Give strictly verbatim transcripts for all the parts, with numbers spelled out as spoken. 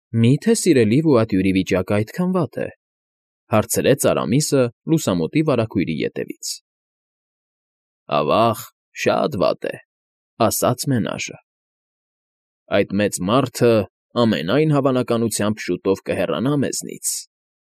Մի՞թե սիրելի վուատյուրի վիճակը այդքան վատ է,֊ հարցրեց Արամիսը լուսամուտի վարագույրի ետևից։ ֊ Ավա՜ղ, շատ վատ է,֊ ասաց մենաժը։ Այդ մեծ մարդը, ամենայն հավանականությամբ, շուտով կհեռանա մեզնից։ ֊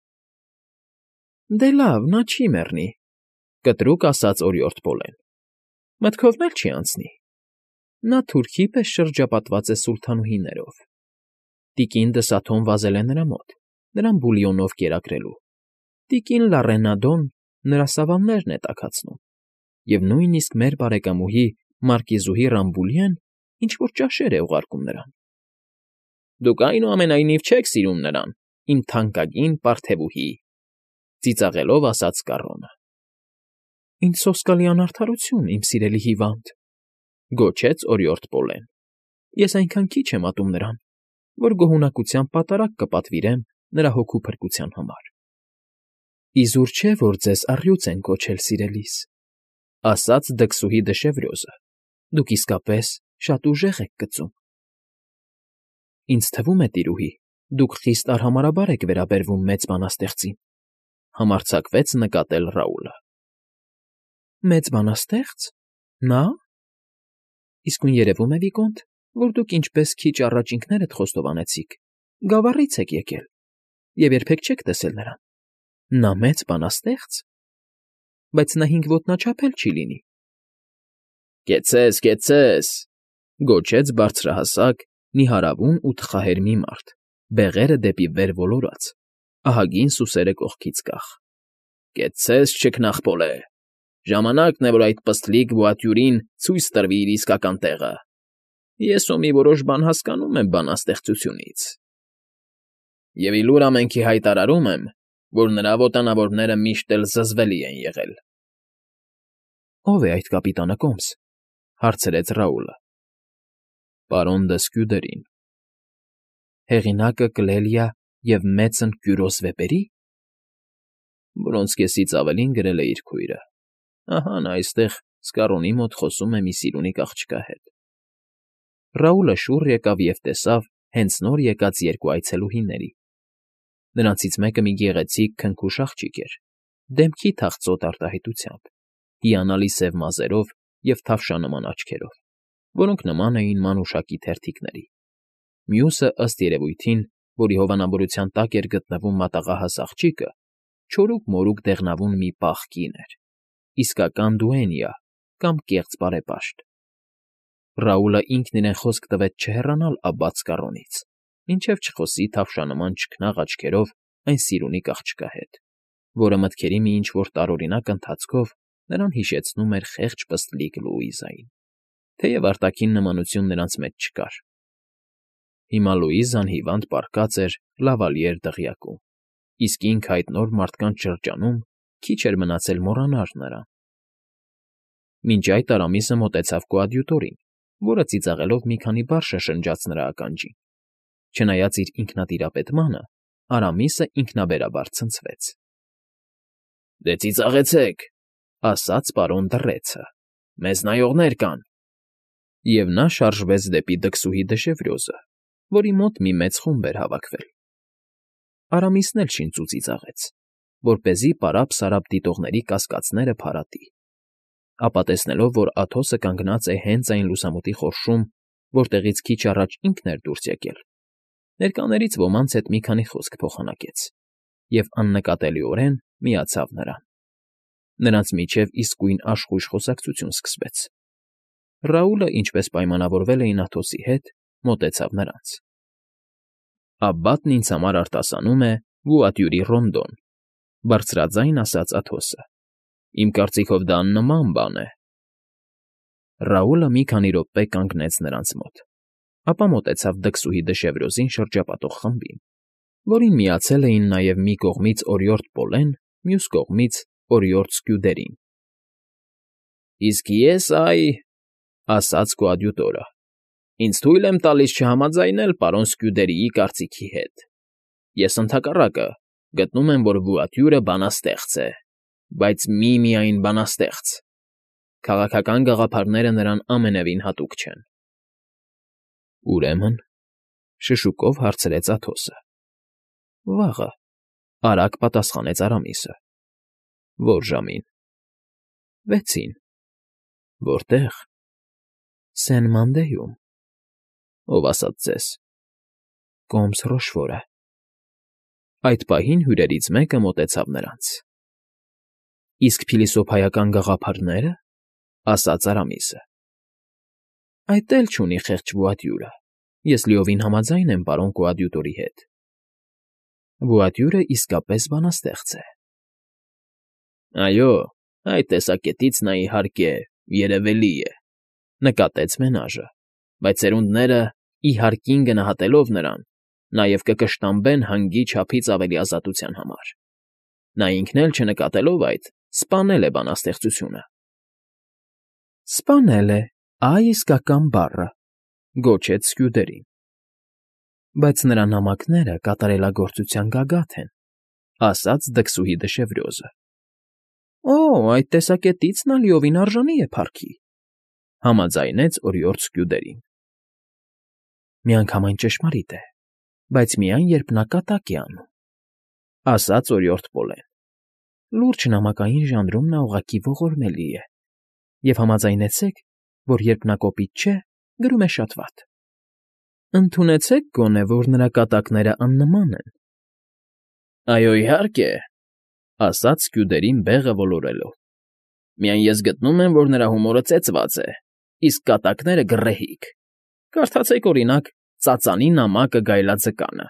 Դե լավ, նա չի մեռնի,֊ կտրուկ ասաց օրիորդ Պոլեն,֊ մտքովն էլ չի անցնի։ Նա թուրքի պես շրջապատված է սուլթանուհիներով։ Տիկին Դսաթոն վազել է նրա մոտ, նրան բուլյոնով կերակրելու, տիկին Լառենադոն նրա սավաններն է տաքացնում, և նույնիսկ մեր բարեկամուհի մարկիզուհի Ռամբուլյեն ինչ֊որ ճաշեր է ուղարկում նրան։ ֊ Դուք, այնուամենայնիվ, չեք սիրում նրան, իմ թանկագին պարթևուհի,֊ ծիծաղելով ասաց Կառոն։ ֊ Ինչ սոսկալի անարդարություն, իմ սիրելի հիվանդ,֊ գոչեց օրիորդ Պոլեն,֊ ես այնքան քիչ եմ ատում նրան, որ գոհունակությամբ պատարագ կպատվիրեմ նրա հոգու փրկության համար։ ֊ Իզուր չէ, որ ձեզ առյուծ են կոչել, սիրելիս,֊ ասաց դքսուհի Դշևրյոզը,֊ դուք իսկապես շատ ուժեղ եք կծում։ ֊ Ինձ թվում է, տիրուհի, դուք խիստ արհամարհաբար եք վերաբերվում մեծ բանաստեղծին,֊ համարձակվեց նկատել Ռաուլը։ ֊ Մեծ բանաստե՞ղծ… Նա՞… Իսկույն երևում է, վիկոնտ, որ դուք ինչպես քիչ առաջ ինքներդ խոստովանեցիք, Գավառից եք եկել և երբեք չեք տեսել նրան։ Նա մեծ բանաստեղծ… Բայց նա հինգ ոտնաչափ էլ չի լինի։ ֊ Կեցցե՛ս, կեցցե՛ս,֊ գոչեց բարձրահասակ, նիհարավուն ու թխահեր մի մարդ, բեղերը դեպի վեր ոլորած, ահագին սուսերը կողքից կախ,֊ Կեցցե՛ս, չքնաղ Պոլե… Ժամանակն է, որ այդ պստլիկ վուատյուրին ցույց տրվի իր իսկական տեղը։ Ես հո մի որոշ բան հասկանում եմ բանաստեղծությունից, և ի լուր ամենքի հայտարարում եմ, որ նրա ոտանավորները միշտ էլ զզվելի են եղել։ ֊ Ո՞վ է այդ կապիտանը, Կոմս,֊ հարցրեց Ռաուլը։ ֊ Պարոն Դսկյուդերին։ ֊ Հեղինակը Կլելիա և Մեծն Կյուրոս վեպերի՞։ ֊ Որոնց կեսից ավելին գրել է իր քույրը։ Ահա նա այստեղ Սկառոնի մոտ խոսում է մի սիրունիկ աղջկա հետ։ Ռաուլը շուռ եկավ և տեսավ հենց նոր եկած երկու այցելուհիների։ Նրանցից մեկը մի գեղեցիկ քնքուշ աղջիկ էր, դեմքի թախծոտ արտահայտությամբ, հիանալի սև մազերով և թավշանման աչքերով, որոնք նման էին մանուշակի թերթիկների։ Մյուսը, ըստ երևույթին, որի հովանավորության տակ էր գտնվում մատաղահաս աղջիկը, չորուկ֊մորուկ դեղնավուն մի պաղ կին էր, իսկական դուենյա կամ կեղծ բարեպաշտ։ Ռաուլը ինքն իրեն խոսք տվեց չհեռանալ աբբաց Կառոնից, մինչև չխոսի թավշանման չքնաղ աչքերով այն սիրունիկ աղջկա հետ, որը մտքերի մի ինչ֊որ տարօրինակ ընթացքով նրան հիշեցնում էր խեղճ պստլիկ Լուիզային, թեև արտաքին նմանություն նրանց մեջ չկար։ Հիմա Լուիզան հիվանդ պառկած էր լավալիեր դղյակում, իսկ ինքը այդ նոր մարդկանց շրջանում քիչ էր մնացել մոռանար նրան։ Մինչ այդ Արամիսը մոտեցավ կոադյուտորին, որը ծիծաղելով մի քանի բառ շշնջաց նրա ականջին։ Չնայած իր ինքնատիրապետմանը, Արամիսը ինքնաբերաբար ցնցվեց։ ֊ Դե ծիծաղեցեք,֊ ասաց պարոն Դռեցը,֊ մեզ նայողներ կան։ Եվ նա շարժվեց դեպի դքսուհի Դշևրյոզը, որի մոտ մի մեծ խումբ էր հավաքվել։ Արամիսն էլ շինծու ծիծաղեց, որպեսզի պարապ֊սարապ դիտողների կասկածները փարատի, ապա տեսնելով, որ Աթոսը կանգնած է հենց այն լուսամուտի խորշում, որտեղից քիչ առաջ ինքն էր դուրս եկել, ներկաներից ոմանց հետ մի քանի խոսք փոխանակեց և աննկատելիորեն միացավ նրան։ Նրանց միջև իսկույն աշխույժ խոսակցություն սկսվեց։ Ռաուլը, ինչպես պայմանավորվել էին Աթոսի հետ, մոտեցավ նրանց։ ֊ Աբբատն ինձ համար արտասանում է վուատյուրի ռոնդոն,֊ բարձրաձայն ասաց Աթոսը։ ֊ Իմ կարծիքով դա աննման բան է։ Ռաուլը մի քանի րոպե կանգնեց նրանց մոտ, ապա մոտեցավ դքսուհի Դշևրյոզին շրջապատող խմբին, որին միացել էին նաև մի կողմից օրիորդ Պոլեն, մյուս կողմից՝ օրիորդ Սկյուդերին։ ֊ Իսկ ես, այ,֊ ասաց կոադյուտորը,֊ ինձ թույլ եմ տալիս չհամաձայնել պարոն Սկյուդերիի կարծիքի հետ։ Ես, ընդհակառակը, գտնում եմ, որ վուատյուրը բանաստեղծ է, բայց միմիայն բանաստեղծ. քաղաքական գաղափարները նրան ամենևին հատուկ չեն։ ֊ Ուրեմն Շշուկով հարցրեց Աթոսը։ Վաղը, արագ պատասխանեց Արամիսը։ Ո՞ր ժամին։ Վեցին։ Որտե՞ղ։ Սեն֊Մանդեյում։ Ո՞վ ասաց ձեզ։ Կոմս Ռոշֆորը։ Այդ պահին հյուրերից մեկը մոտեցավ նրանց։ Իսկ փիլիսոփայական գաղափարնե՞րը, ասաց Արամիսը։ Այդ էլ չունի խեղճ վուատյուրը, ես լիովին համաձայն եմ պարոն կոադյուտորի հետ։ Վուատյուրը իսկապես բանաստեղծ է։ Այո, այդ տեսակետից նա, իհարկե, երևելի է, նկատեց Մենաժը, բայց սերունդները, իհարկին գնահատելով նրան, նաև կկշտամբեն հանգի չափից ավելի ազատության համար։ Նա ինքն էլ չնկատելով այդ, սպանել է բանաստեղծությունը։ Սպանել է, այ իսկական բառը, գոչեց Սկյուդերին։ Բայց նրա նամակները կատարելագործության գագաթ են, ասաց դքսուհի Դշևրյոզը։ Օ, այդ տեսակետից նա լիովին արժանի է փառքի, համաձայնեց օրիորդ Սկյուդերին։ Միանգամայն ճշմարիտ է, բայց միայն երբ նա կատակ է անում, ասաց օրիորդ Պոլեն։ Լուրջ նամակային ժանրում նա ուղղակի ողորմելի է, և համաձայնեցեք, որ երբ նա կոպիտ չէ, գրում է շատ վատ։ Ընդունեցեք գոնե, որ նրա կատակները աննման են։ Այո, իհարկե, ասաց Սկյուդերին բեղը ոլորելով։ Միայն ես գտնում եմ, որ նրա հումորը ծեծված է, իսկ կատակները գռեհիկ։ Կարդացեք, օրինակ, ծածանի նամակը գայլաձկանը։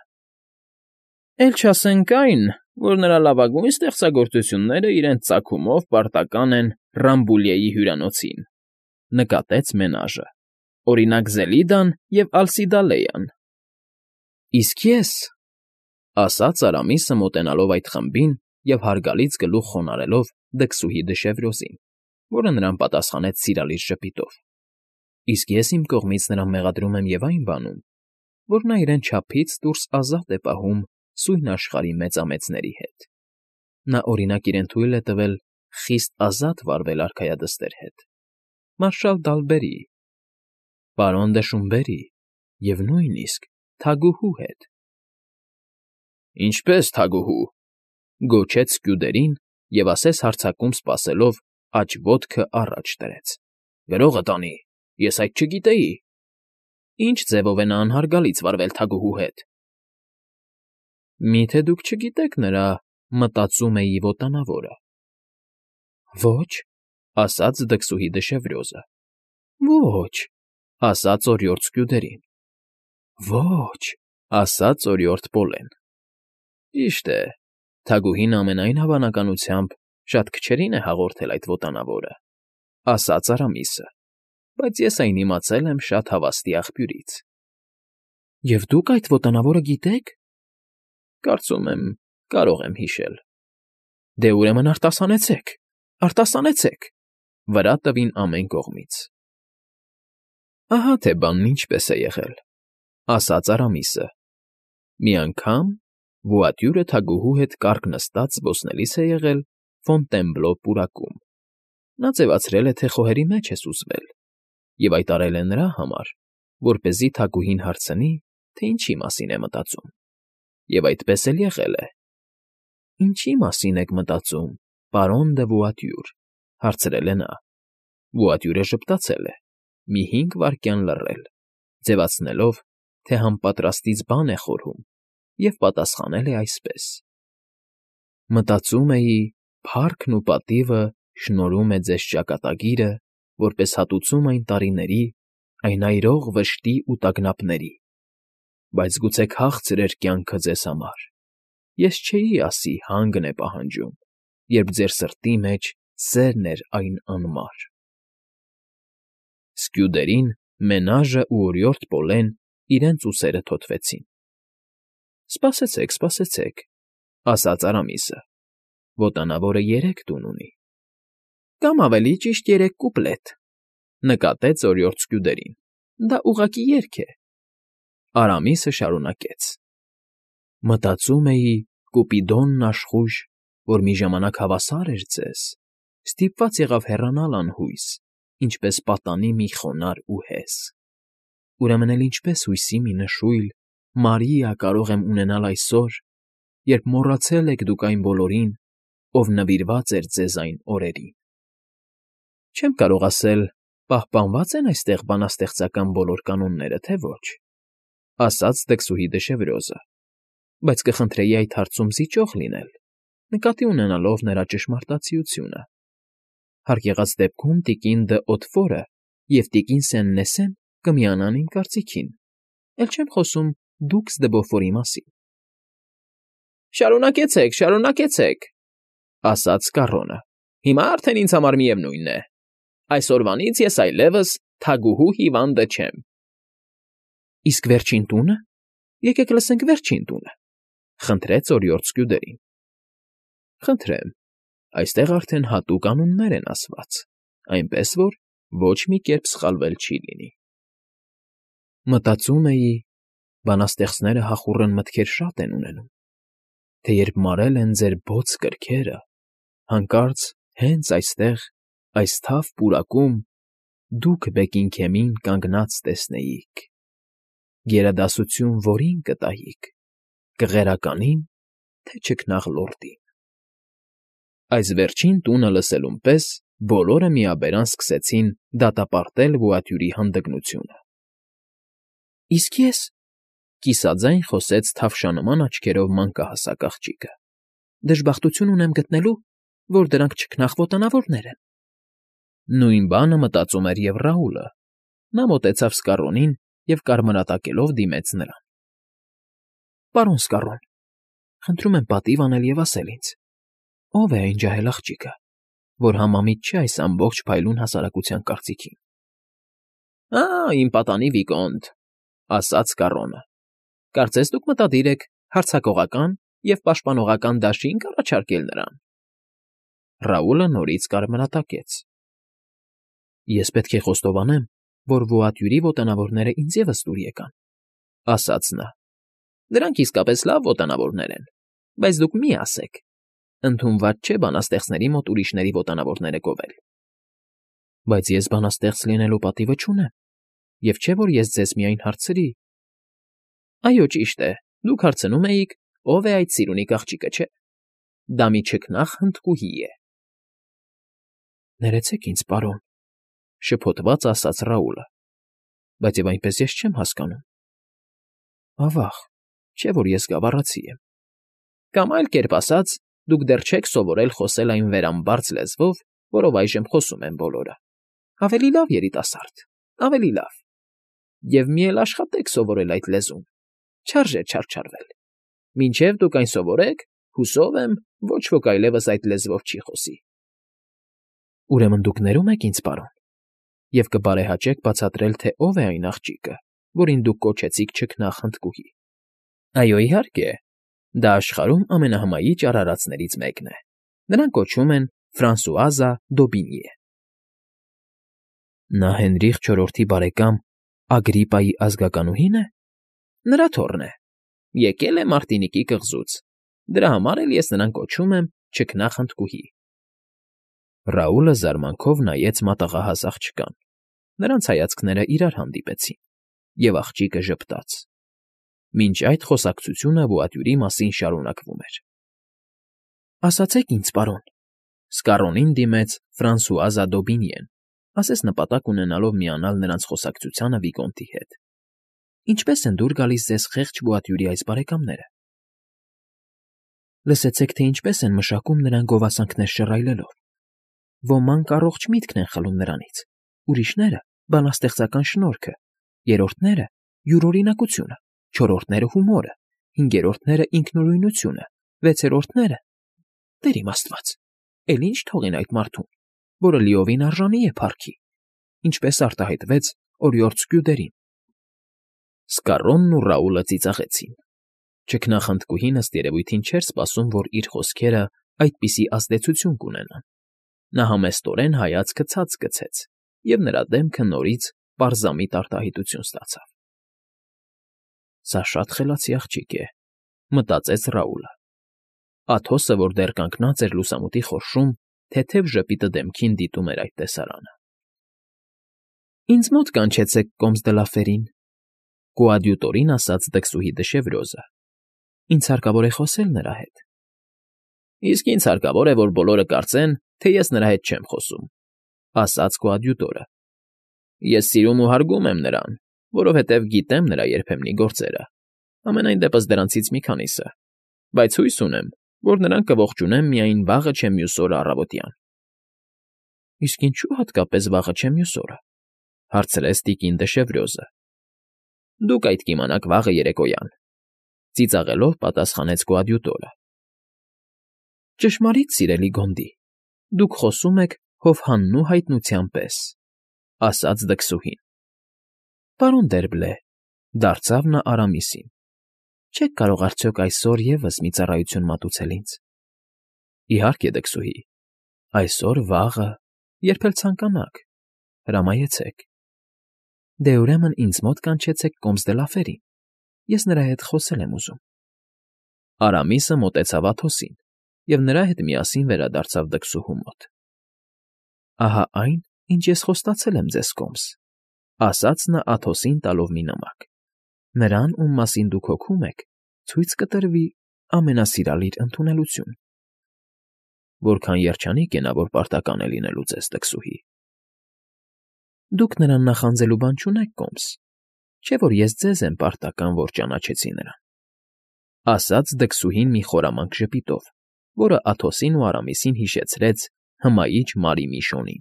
Էլ չասենք այն, որ նրա լավագույն ստեղծագործությունները իրենց ծագումով պարտական են Ռամբուլիեի հյուրանոցին, նկատեց Մենաժը, օրինակ Զելիդան և Ալսիդալեյան։ Իսկ ես, ասաց Արամիսը մոտենալով այդ խմբին և հարգալից գլուխ խոնարհելով դքսուհի Դշևրոզին, որը նրան պատասխանեց սիրալիր ժպիտով։ Իսկ ես իմ կողմից նրան մեղադրում եմ և այն բանում, որ նա իրեն չափից դուրս ազատ է պահում սույն աշխարհի մեծամեծների հետ։ Նա, օրինակ, իրեն թույլ է տվել խիստ ազատ վարվել արքայադստեր հետ, մարշալ Դալբերի, պարոն դը Շումբերի և նույնիսկ թագուհու հետ։ Ինչպե՞ս թագուհու, գոչեց Սկյուդերին և ասես հարձակում սպասելով, աջ ոտքը առաջ դրեց։ Գրողը տանի, ես այդ չգիտեի։ Ինչ ձևով է նա անհարգալից վարվել թագուհու հետ։ Մի՞թե դուք չգիտեք նրա մտածում էի ոտանավորը։ Ոչ, ասաց դքսուհի Դշևրյոզը։ Ոչ, ասաց օրիորդ Սկյուդերին։ Ոչ, ասաց օրիորդ Պոլեն։ Ճիշտ է, թագուհին ամենայն հավանականությամբ շատ քչերին է հաղորդել այդ ոտանավորը, ասաց Արամիսը, բայց ես այն իմացել եմ շատ հավաստի աղբյուրից։ Եվ դուք այդ ոտանավորը գիտեք։ Կարծում եմ, կարող եմ հիշել։ Դե ուրեմն արտասանեցեք, արտասանեցեք, վրա տվին ամեն կողմից։ Ահա թե բանն ինչպես է եղել, ասաց Արամիսը։ Մի անգամ վուատյուրը թագուհու հետ կառք նստած զբոսնելիս է եղել Ֆոնտենբլո պուրակում։ Նա ձևացրել է, թե խոհերի մեջ է սուզվել, և այդ արել է նրա համար, որպեսզի թագուհին հարցնի, թե ինչի մասին է մտածում։ Եվ այդպես էլ եղել է։ Ինչի՞ մասին եք մտածում, պարոն դը Վուատյուր, հարցրել է նա։ Վուատյուրը ժպտացել է, մի հինգ վայրկյան լռել, ձևացնելով, թե համապատրաստից բան է խորհում, և պատասխանել է այսպես. Մտածում էի, փառքն ու պատիվը շնորհում է ձեզ ճակատագիրը, որպես հատուցում այն տարիների, այն այրող վշտի ու տագնապների, բայց գուցե քաղցր էր կյանքը ձեզ համար, ես չէի ասի հանգն է պահանջում, երբ ձեր սրտի մեջ սերն էր այն անմար։ Սկյուդերին, Մենաժը ու օրիորդ Պոլեն իրենց ուսերը թոթվեցին։ Սպասեցեք, սպասեցեք, ասաց Արամիսը, ոտանավորը երեք տուն ունի։ Կամ ավելի ճիշտ երեք կուպլետ, նկատեց օրիորդ Սկյուդերին, դա ուղղակի երգ է։ Արամիսը շարունակեց. Մտածում էի, Կուպիդոնն աշխույժ, որ մի ժամանակ հավասար էր ձեզ, ստիպված եղավ հեռանալ անհույս, ինչպես պատանի մի խոնարհ ու հես։ Ուրեմն էլ ինչպես հույսի մի նշույլ, Մարիա, կարող եմ ունենալ այսօր, երբ մոռացել եք դուք այն բոլորին, ով նվիրված էր ձեզ այն օրերին։ Չեմ կարող ասել, պահպանված են այստեղ բանաստեղծական բոլոր կանոնները, թե ոչ, ասաց դքսուհի դշևրոզը, բայց կխնդրեի այդ հարցում զիջող լինել, նկատի ունենալով նրա ճշմարտացիությունը։ Հարկ եղած դեպքում տիկին Դ'Օտֆորը և տիկին Սեն֊Նեսեն կմիանան իմ կարծիքին, էլ չեմ խոսում դուքս դե Բոֆորի մասին։ Շարունակեցեք, շարունակեցեք, ասաց Սկառոնը, հիմա արդեն ինձ համար միևնույն է, այսօրվանից ես այլևս թագուհու հիվանդը չեմ։ Իսկ վերջին տունը, եկեք լսենք վերջին տունը, խնդրեց օրիորդ Սկյուդերին։ Խնդրեմ, այստեղ արդեն հատուկ անուններ են ասված, այնպես որ ոչ մի կերպ սխալվել չի լինի։ Մտածում էի, բանաստեղծները հախուռն մտքեր շատ են ունենում, թե երբ մարել են ձեր բոց կրքերը, հանկարծ հենց այստեղ, այս թավ պուրակում, դուք Բեքինգհեմին կանգնած տեսնեիք, գերադասություն որին կտայիք, կղերականին, թե չքնաղ լորդին։ Այս վերջին տունը լսելուն պես բոլորը միաբերան սկսեցին դատապարտել Վուատյուրի հանդգնությունը։ Իսկ ես, կիսաձայն խոսեց թավշանման աչքերով մանկահասակ աղջիկը, դժբախտություն ունեմ գտնելու, որ դրանք չքնաղ մոտանավորներ են։ Նույն բանը մտածում էր և Ռաուլը, նա մոտեցավ Սկառոնին և կարմրատակելով դիմեց նրան։ Պարոն Սկառոն, խնդրում եմ պատիվ անել և ասել ինձ, ո՞վ է այն ջահել աղջիկը, որ համամիտ չէ այս ամբողջ փայլուն հասարակության կարծիքին։ Ա, իմ պատանի վիկոնտ, ասաց Սկառոնը, կարծես դուք մտադիր եք հարձակողական և պաշտպանողական դաշի՞նք առաջարկել նրան։ Ռաուլը նորից կարմրատակեց։ Ես պետք է խոստովանեմ, որ Վուատյուրի ոտանավորները ինձ ևս դուր եկան, ասաց նա։ Դրանք իսկապես լավ ոտանավորներ են, բայց դուք մի ասեք, ընդունված չէ բանաստեղծների մոտ ուրիշների ոտանավորները գովել։ Բայց ես բանաստեղծ լինելու պատիվը չունեմ, և չէ որ ես ձեզ միայն հարցրի։ Այո, ճիշտ է, դուք հարցնում էիք, ով է այդ սիրունիկ աղջիկը, չէ։ Դա մի չքնաղ հնդկուհի է։ Ներեցեք ինձ, պարոն, շփոթված ասաց Ռաուլը, բայց և այնպես ես չեմ հասկանում։ Ավա՜ղ, չէ որ ես գավառացի եմ։ Կամ այլ կերպ ասած, դուք դեռ չեք սովորել խոսել այն վերամբարձ լեզվով, որով այժմ խոսում են բոլորը։ Ավելի լավ, երիտասարդ, ավելի լավ։ Եվ մի էլ աշխատեք սովորել այդ լեզուն, չարժե չարչարվել։ Մինչև դուք այն սովորեք, հուսով եմ, ոչ ոք այլևս այդ լեզվով չի խոսի։ Ուրեմն դուք ներում եք ինձ, պարոն, և կբարեհաճեք բացատրել, թե ով է այն աղջիկը, որին դուք կոչեցիք չքնաղ հնդկուհի։ Այո, իհարկե, դա աշխարհում ամենահմայիչ արարածներից մեկն է։ Նրան կոչում են Ֆրանսուազա Դոբինիե։ Նա Հենրիխ չորրորդի բարեկամ Ագրիպայի ազգականուհի՞ն է։ Նրա թոռն է։ Եկել է Մարտինիկի կղզուց, դրա համար էլ ես նրան կոչում եմ չքնաղ հնդկուհի։ Ռաուլը զարմանքով նայեց մատաղահաս աղջկան, նրանց հայացքները իրար հանդիպեցին, և աղջիկը ժպտաց։ Մինչ այդ խոսակցությունը Վուատյուրի մասին շարունակվում էր։ Ասացեք ինձ, պարոն, Սկառոնին դիմեց Ֆրանսուազա Դոբինիեն, ասես նպատակ ունենալով միանալ նրանց խոսակցությանը վիկոնտի հետ։ Ինչպե՞ս են դուր գալիս ձեզ խեղճ Վուատյուրի այս բարեկամները։ Լսեցեք, թե ինչպես են մշակում նրան գովասանքներ շռայլելով։ Ոմանք առողջ միտքն են խլում նրանից, ուրիշները՝ բանաստեղծական շնորհքը, երրորդները՝ յուրօրինակությունը, չորրորդները՝ հումորը, հինգերորդները՝ ինքնուրույնությունը, վեցերորդները… Տեր իմ Աստված, էլ ինչ թողին այդ մարդուն, որը լիովին արժանի է փառքի, ինչպես արտահայտվեց օրիորդ Սկյուդերին։ Սկառոնն ու Ռաուլը ծիծաղեցին։ Չքնաղ հնդկուհին ըստ երևույթին չէր սպասում, որ իր խոսքերը այդպիսի ազդեցություն կունենան։ Նա համեստորեն հայացքը ցած գցեց, և նրա դեմքը նորից պարզամիտ արտահայտություն ստացավ։ Սա շատ խելացի աղջիկ է, մտածեց Ռաուլը։ Աթոսը, որ դեռ կանգնած էր լուսամուտի խորշում, թեթև ժպիտը դեմքին դիտում էր այդ տեսարանը։ Ինձ մոտ կանչեցեք Կոմս դը Լաֆերին, Կոադյուտորին ասաց դքսուհի դշևրյոզը։ Ինձ հարկավոր է խոսել նրա հետ։ Իսկ ինձ հարկավոր է, որ բոլորը կարծեն, թե ես նրա հետ չեմ խոսում, ասաց կոադյուտորը։ Ես սիրում ու հարգում եմ նրան, որովհետև գիտեմ նրա երբեմնի գործերը, ամենայն դեպս դրանցից մի քանիսը, բայց հույս ունեմ, որ նրան կողջունեմ միայն վաղը չէ մյուս օրը առավոտյան։ Իսկ ինչու հատկապես վաղը չէ մյուս օրը, հարցրեց տիկին դշևրյոզը։ Դուք այդ կիմանաք վաղը երեկոյան, ծիծաղելով պատասխանեց կոադյուտորը։ Ճշմարիտ, սիրելի Գոնդի, դուք խոսում եք հովհաննու հայտնության պես, ասաց դքսուհին։ Պարոն Դերբլե, դարձավ նա Արամիսին, չեք կարող արդյոք այսօր ևս մի ծառայություն մատուցել ինձ։ Իհարկե, դքսուհի, այսօր, վաղը, երբ էլ ցանկանաք, հրամայեցեք։ Դե ուրեմն ինձ մոտ կանչեցեք կոմս դե լաֆերին, ես նրա հետ խոսել եմ ուզում։ Արամիսը մոտեցավ Աթոսին, և նրա հետ միասին վերադարձավ դքսուհու մոտ։ Ահա այն, ինչ ես խոստացել եմ ձեզ կոմս, ասաց նա Աթոսին տալով մի նամակ։ Նրան, ում մասին դուք հոգում եք, ցույց կտրվի ամենասիրալիր ընդունելություն։ Որքան երջանիկ է նա, որ պարտական է լինելու ձեզ, դքսուհի։ Դուք նրան նախանձելու բան չունեք, կոմս, չէ՞ որ ես ձեզ եմ պարտական, որ ճանաչեցի նրան, ասաց դքսուհին մի խորամանկ ժպիտով, որը Աթոսին ու Արամիսին հիշեցրեց հմայիչ Մարի Միշոնին։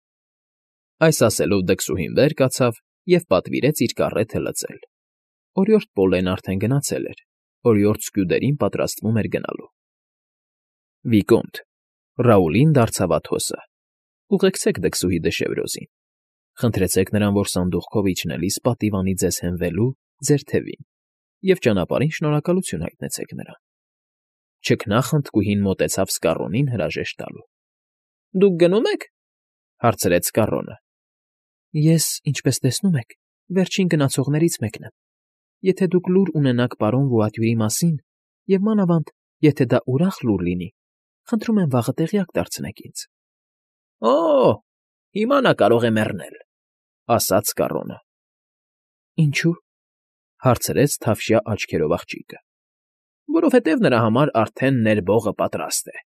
Այս ասելով դքսուհին վեր կացավ և պատվիրեց իր կառեթը լցել։ Օրիորդ Պոլեն արդեն գնացել էր, օրիորդ Սկյուդերին պատրաստվում էր գնալու։ Վիկոնտ, Ռաուլին դարձավ Աթոսը, ուղեկցեք դքսուհի դշևրյոզին, խնդրեցեք նրան, որ սանդուղքով իջնելիս պատիվանի ձեզ հենվելու ձեր թևին և ճանապարհին շնորհակալություն հայտնեցեք նրան։ Չքնախնդկուհին մոտեցավ Սկառոնին հրաժեշտ տալու։ Դուք գնո՞ւմ եք, հարցրեց Սկառոնը։ Ես, ինչպես տեսնում եք, վերջին գնացողներից մեկն եմ։ Եթե դուք լուր ունենաք պարոն Վուատյուրի մասին, և մանավանդ, եթե դա ուրախ լուր լինի, խնդրում եմ վաղը տեղյակ դարձնեք ինձ։ Օ՜, հիմա նա կարող է մեռնել, ասաց Սկառոնը։ Ինչու՞, հարցրեց թավշյա աչքերով աղջիկը։ Որովհետև նրա համար արդեն ներբողը պատրաստ է։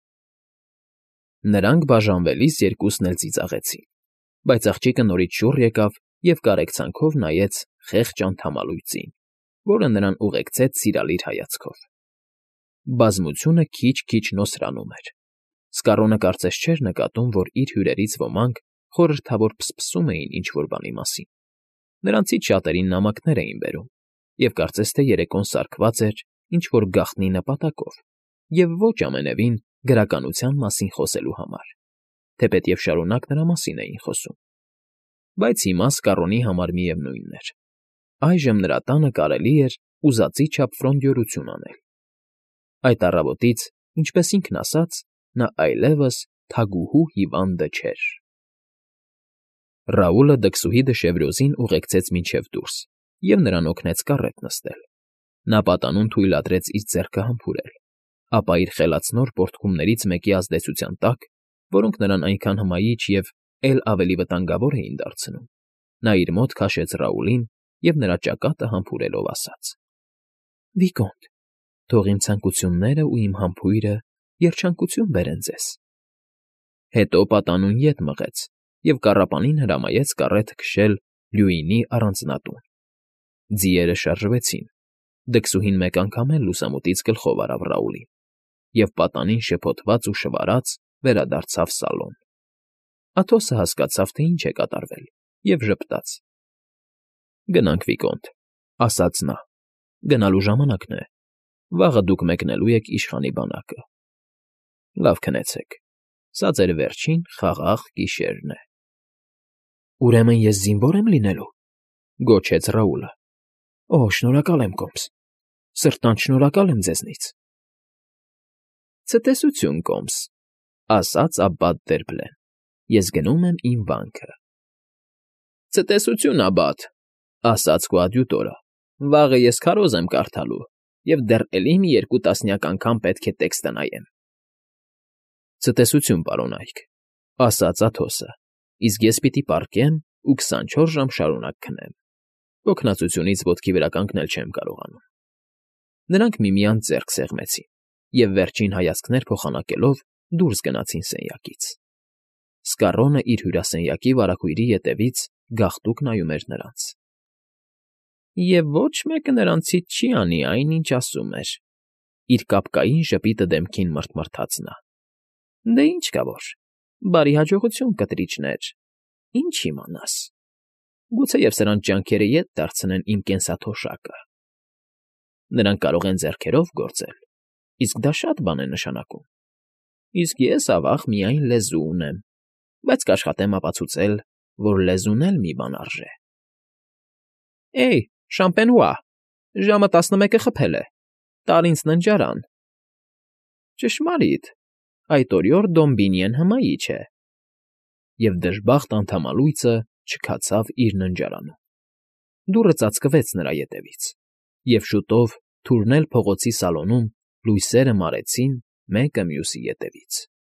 Նրանք բաժանվելիս երկուսն էլ ծիծաղեցին, բայց աղջիկը նորից շուռ եկավ և կարեկցանքով նայեց խեղճ անթամալույծին, որը նրան ուղեկցեց սիրալիր հայացքով։ Բազմությունը քիչ֊քիչ նոսրանում էր։ Սկառոնը կարծես չէր նկատում, որ իր հյուրերից ոմանք խորհրդավոր փսփսում էին ինչ֊որ բանի մասին։ Նրանցից շատերին նամակներ էին բերում, և կարծես թե երեկոն սարքված էր ինչ֊որ գաղտնի նպատակով, և ոչ ամենևին գրականության մասին խոսելու համար, թեպետև շարունակ նրա մասին էին խոսում։ Բայց հիմա Սկառոնի համար միևնույնն էր։ Այժմ նրա տանը կարելի էր ուզածի չափ ֆրոնդյորություն անել։ Այդ առավոտից, ինչպես ինքն ասաց, նա այլևս թագուհու հիվանդը չէր։ Ռաուլը դքսուհի դշևրյոզին ուղեկցեց մինչև դուրս և նրան օգնեց կառետ նստել։ Նա պատանուն թույլատրեց իր ձեռքը համբուրել, ապա իր խելացնոր պոռթկումներից մեկի ազդեցության տակ, որոնք նրան այնքան հմայիչ և էլ ավելի վտանգավոր էին դարձնում, նա իր մոտ քաշեց Ռաուլին և նրա ճակատը համբուրելով ասաց. Վիկոնտ, թող իմ ցանկությունները ու իմ համբույրը երջանկություն բերեն ձեզ։ Հետո պատանուն ետ մղեց և կառապանին հրամայեց կառեթը քշել Լյուինի առանձնատուն։ Ձիերը շարժվեցին, դքսուհին մեկ անգամ էլ լուսամուտից գլխով արավ Ռաուլին, և պատանին շփոթված ու շվարած վերադարձավ սալոն։ Աթոսը հասկացավ, թե ինչ է կատարվել, և ժպտաց։ Գնանք, Վիկոնտ, ասաց նա, գնալու ժամանակն է, վաղը դուք մեկնելու եք իշխանի բանակը։ Լավ քնեցեք, սա ձեր վերջին խաղաղ գիշերն է։ Ուրեմն ես զինվո՞ր եմ լինելու, գոչեց Ռաուլը։ Օ, շնորհակալ եմ, կոմս, սրտանց շնորհակալ եմ ձեզնից։ Ցտեսություն, կոմս, ասաց Աբբատ Դերբլեն, ես գնում եմ իմ վանքը։ Ցտեսություն, Աբբատ, ասաց կոադյուտորը, վաղը ես քարոզ եմ կարդալու, և դեռ էլի մի երկու տասնյակ անգամ պետք է տեքստը նայեմ։ Ցտեսություն, պարոնայք, ասաց Աթոսը, իսկ ես պիտի պառկեմ ու քսանչորս ժամ շարունակ քնեմ։ Օգնածությունից ոտքի վրա կանգնել չեմ կարողանում։ Նրանք միմյանց ձեռք սեղմեցին և վերջին հայացքներ փոխանակելով դուրս գնացին սենյակից։ Սկառոնը իր հյուրասենյակի վարագույրի ետևից գաղտուկ նայում էր նրանց։ Եվ ոչ մեկը նրանցից չի անի այն, ինչ ասում էր,֊ իր կապկային ժպիտը դեմքին մռթմռթաց նա։֊ Դե ինչ կա որ, բարի հաջողություն, կտրիչներ, ինչ իմանաս… Գուցեև սրանց ջանքերը ետ դարձնեն իմ կենսաթոշակը… Նրանք կարող են ձեռքերով գործել, իսկ դա շատ բան է նշանակում, իսկ ես, ավա՜ղ, միայն լեզու ունեմ, բայց կաշխատեմ ապացուցել, որ լեզուն էլ մի բան արժե… Էյ, Շամպենուա, ժամը տասնմեկը խփել է, տարր ինձ ննջարան… Ճշմարիտ, այդ օրիորդ Դոմբինիեն հմայիչ է… Եվ դժբախտ անդամալույծը չքացավ իր ննջարանում։ Դուռը ծածկվեց նրա ետևից, և շուտով թուրնել փողոցի սալոնում լույսերը մարեցին մեկը մյուսի ետևից։